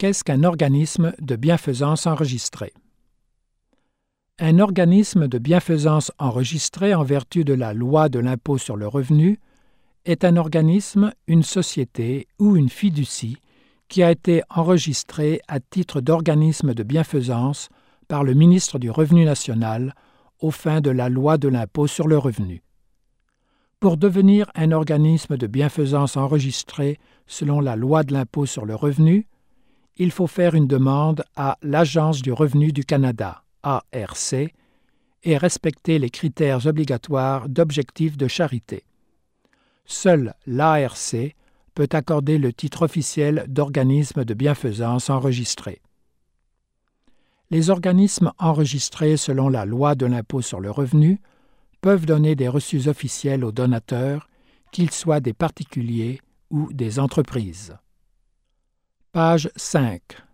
Qu'est-ce qu'un organisme de bienfaisance enregistré? Un organisme de bienfaisance enregistré en vertu de la loi de l'impôt sur le revenu est un organisme, une société ou une fiducie qui a été enregistré à titre d'organisme de bienfaisance par le ministre du Revenu national aux fins de la loi de l'impôt sur le revenu. Pour devenir un organisme de bienfaisance enregistré selon la loi de l'impôt sur le revenu, il faut faire une demande à l'Agence du revenu du Canada, ARC, et respecter les critères obligatoires d'objectifs de charité. Seule l'ARC peut accorder le titre officiel d'organisme de bienfaisance enregistré. Les organismes enregistrés selon la loi de l'impôt sur le revenu peuvent donner des reçus officiels aux donateurs, qu'ils soient des particuliers ou des entreprises. Page 5.